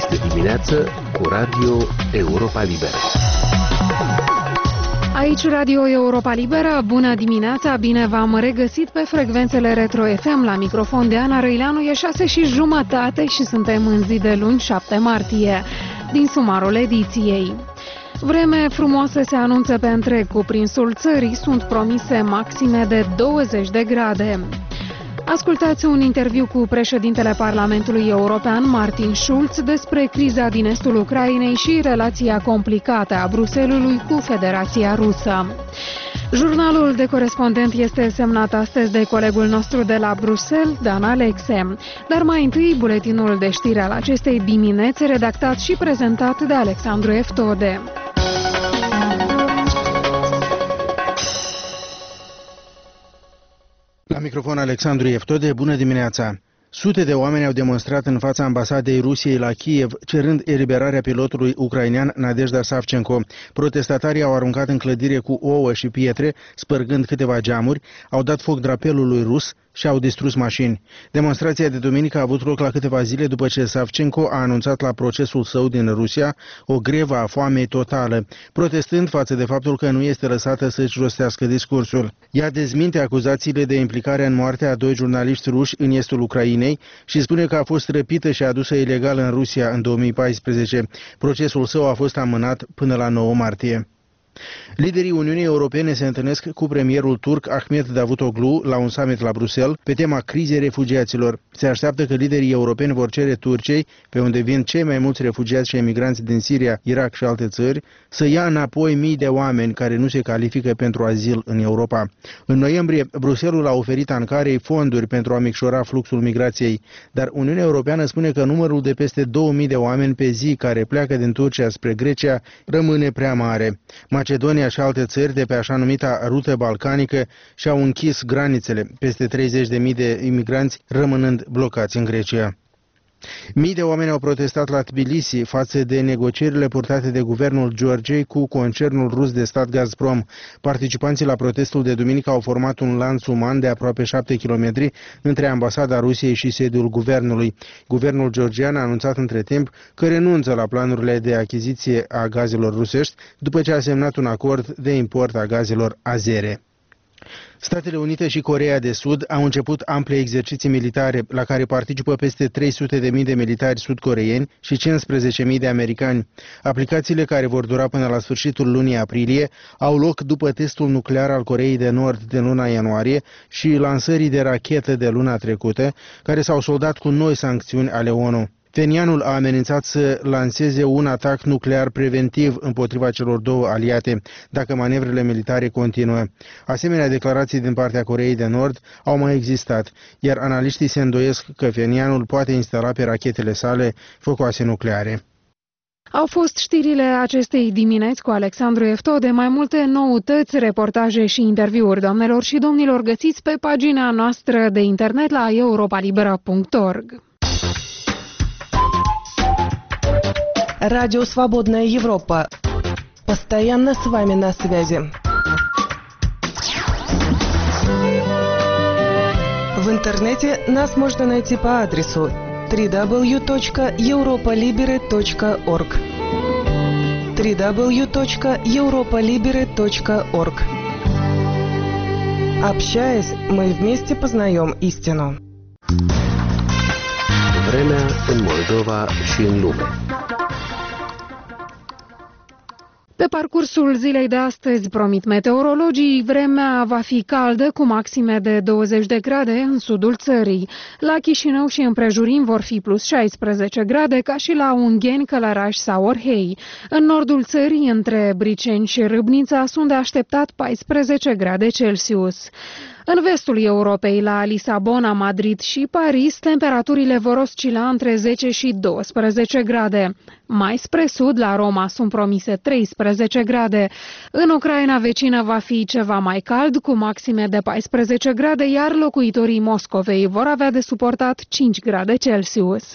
Este dimineață cu Radio Europa Liberă. Aici Radio Europa Liberă, bună dimineața, bine v-am regăsit pe frecvențele Retro FM. La microfon de Ana Răileanu, e 6:30 și suntem în zi de luni, 7 martie, din sumarul ediției. Vreme frumoasă se anunță pe întreg cuprinsul țării, sunt promise maxime de 20 de grade. Ascultați un interviu cu președintele Parlamentului European, Martin Schulz, despre criza din estul Ucrainei și relația complicată a Bruxellesului cu Federația Rusă. Jurnalul de corespondent este semnat astăzi de colegul nostru de la Bruxelles, Dan Alexe. Dar mai întâi, buletinul de știri al acestei dimineți, redactat și prezentat de Alexandru Eftode. La microfon Alexandru Eftode, bună dimineața! Sute de oameni au demonstrat în fața ambasadei Rusiei la Kiev, cerând eliberarea pilotului ucrainean Nadezhda Savchenko. Protestatarii au aruncat în clădire cu ouă și pietre, spărgând câteva geamuri, au dat foc drapelului rus și au distrus mașini. Demonstrația de duminică a avut loc la câteva zile după ce Savchenko a anunțat la procesul său din Rusia o grevă a foamei totală, protestând față de faptul că nu este lăsată să-și rostească discursul. Ea dezminte acuzațiile de implicare în moartea a 2 jurnaliști ruși în estul Ucrainei și spune că a fost răpită și adusă ilegal în Rusia în 2014. Procesul său a fost amânat până la 9 martie. Liderii Uniunii Europene se întâlnesc cu premierul turc Ahmet Davutoglu la un summit la Bruxelles pe tema crizei refugiaților. Se așteaptă că liderii europeni vor cere Turciei, pe unde vin cei mai mulți refugiați și emigranți din Siria, Irak și alte țări, să ia înapoi mii de oameni care nu se califică pentru azil în Europa. În noiembrie, Bruxelles a oferit Ankarei fonduri pentru a micșora fluxul migrației, dar Uniunea Europeană spune că numărul de peste 2000 de oameni pe zi care pleacă din Turcia spre Grecia rămâne prea mare. Macedonia și alte țări de pe așa numita rută balcanică și-au închis granițele, peste 30.000 de imigranți rămânând blocați în Grecia. Mii de oameni au protestat la Tbilisi față de negocierile purtate de guvernul Georgiei cu concernul rus de stat Gazprom. Participanții la protestul de duminică au format un lanț uman de aproape 7 km între ambasada Rusiei și sediul guvernului. Guvernul georgian a anunțat între timp că renunță la planurile de achiziție a gazelor rusești după ce a semnat un acord de import a gazelor azere. Statele Unite și Coreea de Sud au început ample exerciții militare la care participă peste 300.000 de militari sud-coreeni și 15.000 de americani. Aplicațiile, care vor dura până la sfârșitul lunii aprilie, au loc după testul nuclear al Coreei de Nord din luna ianuarie și lansării de rachetă de luna trecută, care s-au soldat cu noi sancțiuni ale ONU. Pyongyangul a amenințat să lanseze un atac nuclear preventiv împotriva celor două aliate, dacă manevrele militare continuă. Asemenea declarații din partea Coreei de Nord au mai existat, iar analiștii se îndoiesc că Pyongyangul poate instala pe rachetele sale focoase nucleare. Au fost știrile acestei dimineți cu Alexandru Eftode. Mai multe noutăți, reportaje și interviuri, doamnelor și domnilor, găsiți pe pagina noastră de internet la europalibera.org. Радио «Свободная Европа». Постоянно с вами на связи. В интернете нас можно найти по адресу www.europalibere.org www.europalibere.org. Общаясь, мы вместе познаем истину. Vremea în Moldova și în lume. Pe parcursul zilei de astăzi, promit meteorologii, vremea va fi caldă cu maxime de 20 de grade în sudul țării. La Chișinău și împrejurim vor fi plus 16 grade, ca și la Ungheni, Călăraș sau Orhei. În nordul țării, între Briceni și Râbnița, sunt de așteptat 14 grade Celsius. În vestul Europei, la Lisabona, Madrid și Paris, temperaturile vor oscila între 10 și 12 grade. Mai spre sud, la Roma, sunt promise 13 grade. În Ucraina vecină va fi ceva mai cald, cu maxime de 14 grade, iar locuitorii Moscovei vor avea de suportat 5 grade Celsius.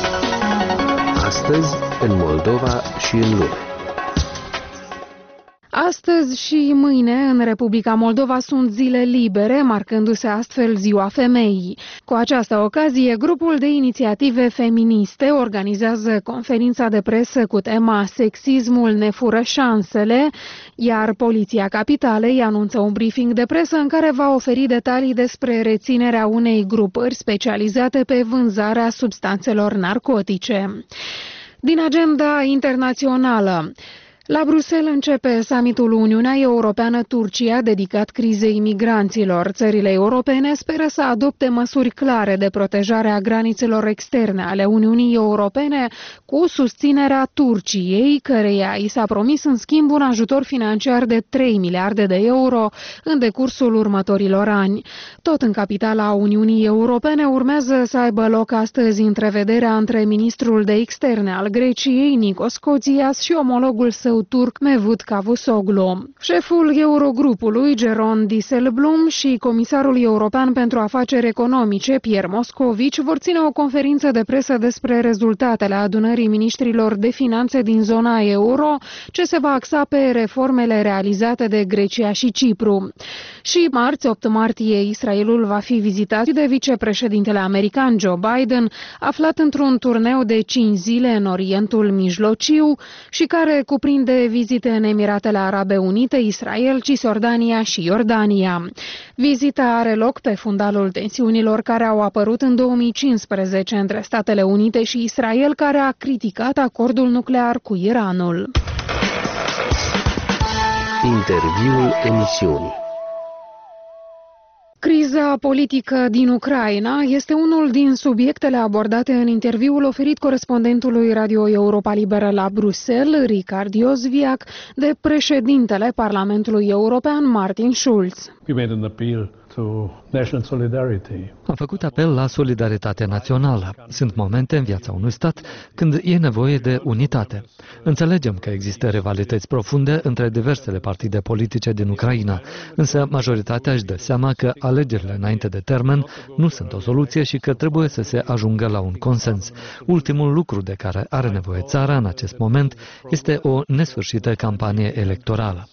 Astăzi, în Moldova și în lume. Astăzi și mâine în Republica Moldova sunt zile libere, marcându-se astfel Ziua Femeii. Cu această ocazie, grupul de inițiative feministe organizează conferința de presă cu tema Sexismul ne fură șansele, iar Poliția Capitalei anunță un briefing de presă în care va oferi detalii despre reținerea unei grupări specializate pe vânzarea substanțelor narcotice. Din agenda internațională. La Bruxelles începe summitul Uniunea Europeană-Turcia dedicat crizei migranților. Țările europene speră să adopte măsuri clare de protejare a granițelor externe ale Uniunii Europene cu susținerea Turciei, căreia i s-a promis în schimb un ajutor financiar de 3 miliarde de euro în decursul următorilor ani. Tot în capitala Uniunii Europene urmează să aibă loc astăzi întrevederea între ministrul de externe al Greciei, Nikos Kotzias, și omologul său turc Mevlut Cavusoglu. Șeful Eurogrupului, Jeroen Dijsselbloem, și comisarul european pentru afaceri economice, Pierre Moscovici, vor ține o conferință de presă despre rezultatele adunării miniștrilor de finanțe din zona euro, ce se va axa pe reformele realizate de Grecia și Cipru. Și marți, 8 martie, Israelul va fi vizitat de vicepreședintele american Joe Biden, aflat într-un turneu de 5 zile în Orientul Mijlociu și care cuprinde vizite în Emiratele Arabe Unite, Israel, Cisjordania și Iordania. Vizita are loc pe fundalul tensiunilor care au apărut în 2015 între Statele Unite și Israel, care a criticat acordul nuclear cu Iranul. Interviul emisiunii. Criza politică din Ucraina este unul din subiectele abordate în interviul oferit corespondentului Radio Europa Liberă la Bruxelles, Richard Iosviac, de președintele Parlamentului European, Martin Schulz. Am făcut apel la solidaritate națională. Sunt momente în viața unui stat când e nevoie de unitate. Înțelegem că există rivalități profunde între diversele partide politice din Ucraina, însă majoritatea își dă seama că alegerile înainte de termen nu sunt o soluție și că trebuie să se ajungă la un consens. Ultimul lucru de care are nevoie țara în acest moment este o nesfârșită campanie electorală.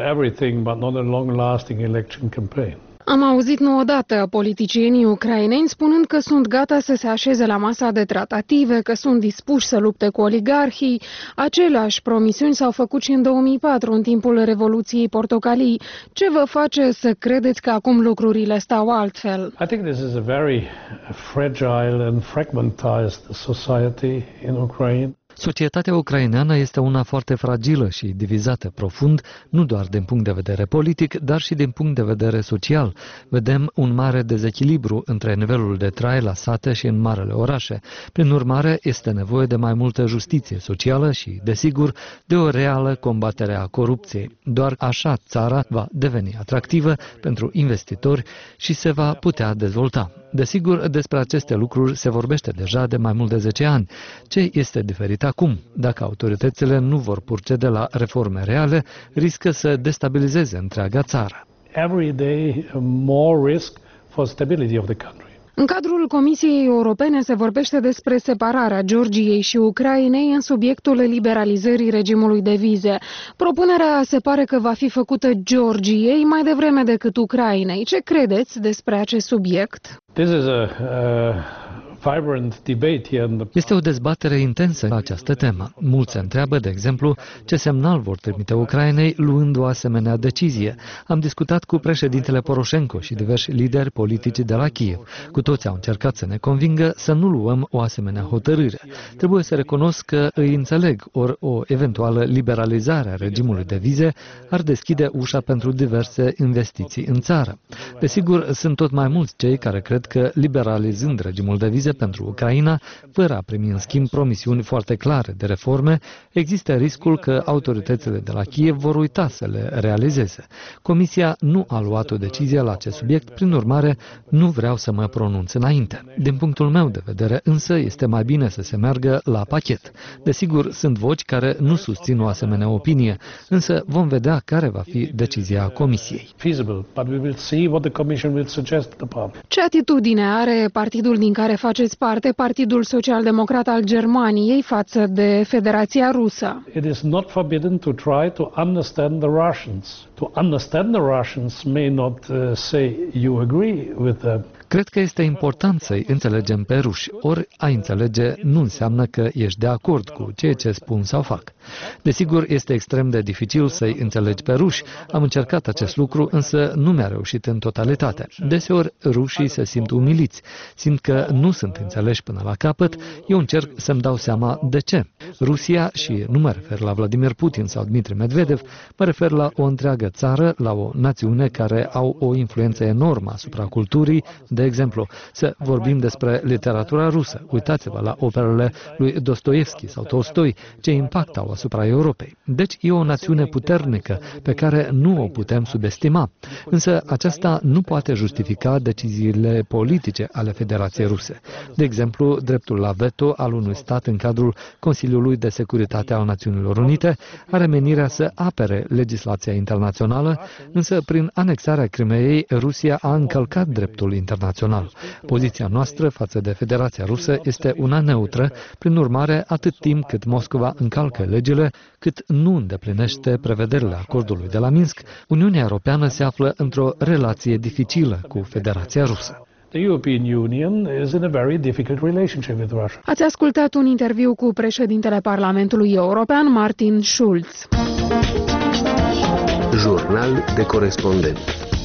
Am auzit nu odată politicienii ucraineni spunând că sunt gata să se așeze la masa de tratative, că sunt dispuși să lupte cu oligarhii. Aceleași promisiuni s-au făcut și în 2004, în timpul Revoluției Portocalii. Ce vă face să credeți că acum lucrurile stau altfel? I think this is a very fragile and fragmentized society in Ukraine. Societatea ucraineană este una foarte fragilă și divizată profund, nu doar din punct de vedere politic, dar și din punct de vedere social. Vedem un mare dezechilibru între nivelul de trai la sate și în marele orașe. Prin urmare, este nevoie de mai multă justiție socială și, desigur, de o reală combatere a corupției. Doar așa țara va deveni atractivă pentru investitori și se va putea dezvolta. Desigur, despre aceste lucruri se vorbește deja de mai mult de 10 ani. Ce este diferit acum? Dacă autoritățile nu vor procede la reforme reale, riscă să destabilizeze întreaga țară. Every day more risk for stability of the country. În cadrul Comisiei Europene se vorbește despre separarea Georgiei și Ucrainei în subiectul liberalizării regimului de vize. Propunerea se pare că va fi făcută Georgiei mai devreme decât Ucrainei. Ce credeți despre acest subiect? Este o dezbatere intensă la această temă. Mulți se întreabă, de exemplu, ce semnal vor trimite Ucrainei luând o asemenea decizie. Am discutat cu președintele Poroșenko și diversi lideri politici de la Kiev. Cu toți au încercat să ne convingă să nu luăm o asemenea hotărâre. Trebuie să recunosc că îi înțeleg, ori o eventuală liberalizare a regimului de vize ar deschide ușa pentru diverse investiții în țară. Desigur, sunt tot mai mulți cei care cred că liberalizând regimul de vize pentru Ucraina, fără a primi în schimb promisiuni foarte clare de reforme, există riscul că autoritățile de la Kiev vor uita să le realizeze. Comisia nu a luat o decizie la acest subiect, prin urmare nu vreau să mă pronunț înainte. Din punctul meu de vedere, însă, este mai bine să se meargă la pachet. Desigur, sunt voci care nu susțin o asemenea opinie, însă vom vedea care va fi decizia Comisiei. Ce atitudine are partidul din care face faceți parte, Partidul Social-Democrat al Germaniei, față de Federația Rusă. It is not forbidden to try to understand the Russians. To understand the Russians may not say you agree with them. Cred că este important să-i înțelegem pe ruși, ori a înțelege nu înseamnă că ești de acord cu ceea ce spun sau fac. Desigur, este extrem de dificil să-i înțelegi pe ruși, am încercat acest lucru, însă nu mi-a reușit în totalitate. Deseori rușii se simt umiliți, simt că nu sunt înțeleși până la capăt, eu încerc să-mi dau seama de ce. Rusia, și nu mă refer la Vladimir Putin sau Dmitri Medvedev, mă refer la o întreagă țară, la o națiune care au o influență enormă asupra culturii. De exemplu, să vorbim despre literatura rusă. Uitați-vă la operele lui Dostoevski sau Tolstoi, ce impact au asupra Europei. Deci e o națiune puternică pe care nu o putem subestima. Însă aceasta nu poate justifica deciziile politice ale Federației Ruse. De exemplu, dreptul la veto al unui stat în cadrul Consiliului de Securitate al Națiunilor Unite are menirea să apere legislația internațională, însă prin anexarea Crimeei, Rusia a încălcat dreptul internațional. Poziția noastră față de Federația Rusă este una neutră, prin urmare, atât timp cât Moscova încalcă legile, cât nu îndeplinește prevederile acordului de la Minsk, Uniunea Europeană se află într-o relație dificilă cu Federația Rusă. The European Union is in a very difficult relationship with Russia. Ați ascultat un interviu cu președintele Parlamentului European, Martin Schulz. Jurnal de corespondent.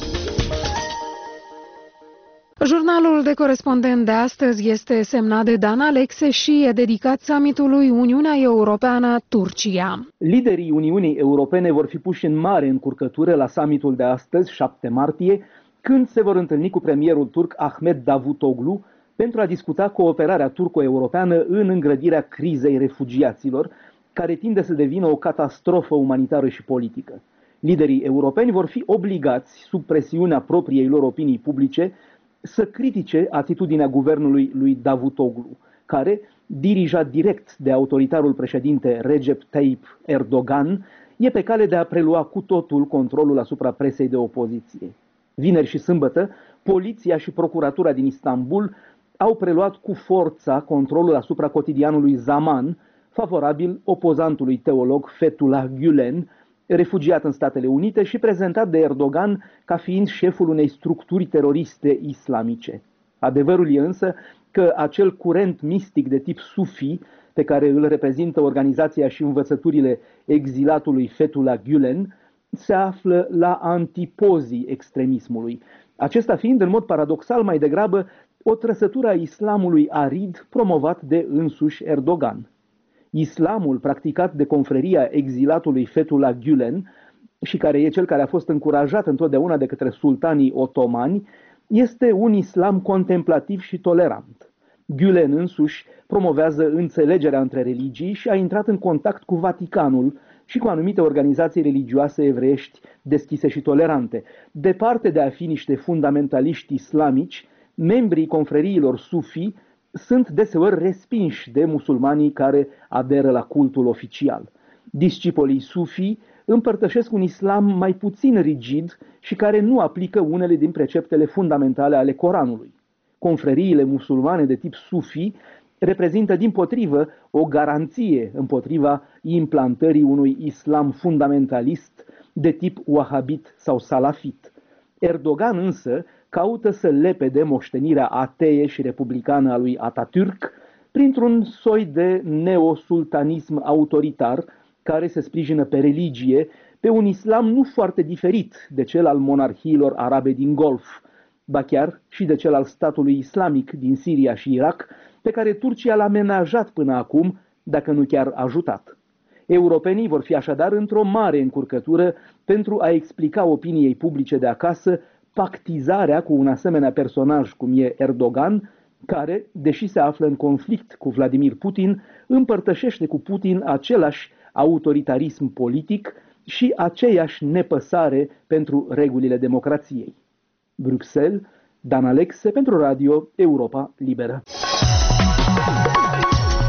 Jurnalul de corespondent de astăzi este semnat de Dan Alexe și e dedicat summitului Uniunea Europeană-Turcia. Liderii Uniunii Europene vor fi puși în mare încurcătură la summitul de astăzi, 7 martie, când se vor întâlni cu premierul turc Ahmet Davutoglu pentru a discuta cooperarea turco-europeană în îngrădirea crizei refugiaților, care tinde să devină o catastrofă umanitară și politică. Liderii europeni vor fi obligați, sub presiunea propriei lor opinii publice, să critique atitudinea guvernului lui Davutoglu, care, dirijat direct de autoritarul președinte Recep Tayyip Erdogan, e pe cale de a prelua cu totul controlul asupra presei de opoziție. Vineri și sâmbătă, poliția și procuratura din Istanbul au preluat cu forța controlul asupra cotidianului Zaman, favorabil opozantului teolog Fethullah Gülen, refugiat în Statele Unite și prezentat de Erdogan ca fiind șeful unei structuri teroriste islamice. Adevărul e însă că acel curent mistic de tip sufi, pe care îl reprezintă organizația și învățăturile exilatului Fethullah Gülen, se află la antipozii extremismului, acesta fiind în mod paradoxal mai degrabă o trăsătură a islamului arid promovat de însuși Erdogan. Islamul practicat de confreria exilatului Fethullah Gülen și care e cel care a fost încurajat întotdeauna de către sultanii otomani, este un islam contemplativ și tolerant. Gülen însuși promovează înțelegerea între religii și a intrat în contact cu Vaticanul și cu anumite organizații religioase evreiești deschise și tolerante. Departe de a fi niște fundamentaliști islamici, membrii confreriilor sufi sunt deseori respinși de musulmanii care aderă la cultul oficial. Discipolii sufi împărtășesc un islam mai puțin rigid și care nu aplică unele din preceptele fundamentale ale Coranului. Confreriile musulmane de tip sufi reprezintă dimpotrivă o garanție împotriva implantării unui islam fundamentalist de tip wahabit sau salafit. Erdogan însă caută să lepede moștenirea atee și republicană a lui Atatürk printr-un soi de neosultanism autoritar care se sprijină pe religie, pe un islam nu foarte diferit de cel al monarhiilor arabe din Golf, ba chiar și de cel al statului islamic din Siria și Irak, pe care Turcia l-a menajat până acum, dacă nu chiar ajutat. Europenii vor fi așadar într-o mare încurcătură pentru a explica opiniei publice de acasă pactizarea cu un asemenea personaj cum e Erdogan, care, deși se află în conflict cu Vladimir Putin, împărtășește cu Putin același autoritarism politic și aceeași nepăsare pentru regulile democrației. Bruxelles, Dan Alexe pentru Radio Europa Liberă.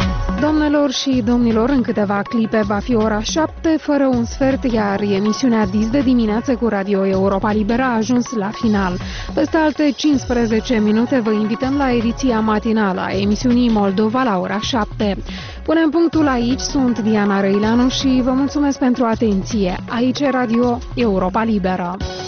Doamnelor și domnilor, în câteva clipe va fi ora 7 fără un sfert, iar emisiunea Dis de dimineață cu Radio Europa Liberă a ajuns la final. Peste alte 15 minute vă invităm la ediția matinală a emisiunii Moldova la ora 7. Punem punctul aici, sunt Diana Răileanu și vă mulțumesc pentru atenție. Aici e Radio Europa Liberă.